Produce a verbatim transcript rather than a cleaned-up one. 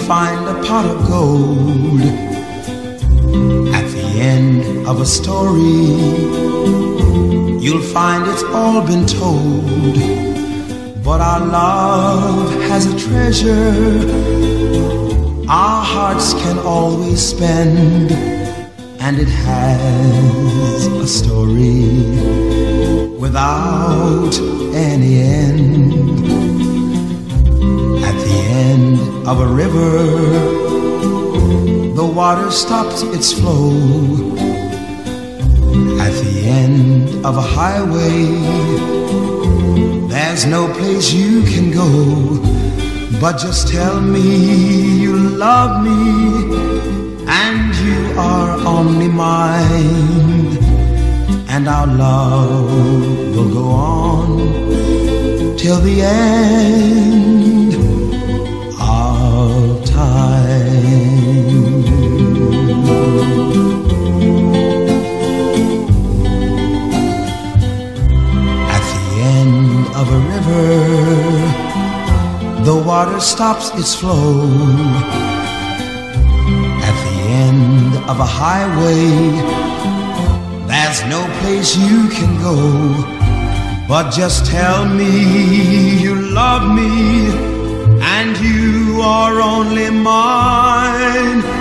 find a pot of gold at the end of a story. You'll find it's all been told, but our love has a treasure our hearts can always spend, and it has a story without any end. At the end of a river, the water stops its flow. At the end of a highway, there's no place you can go. But just tell me you love me, and you are only mine, and our love will go on till the end of time. At the end of a river, the water stops its flow. At the end of a highway, there's no place you can go. But just tell me you love me, and you are only mine,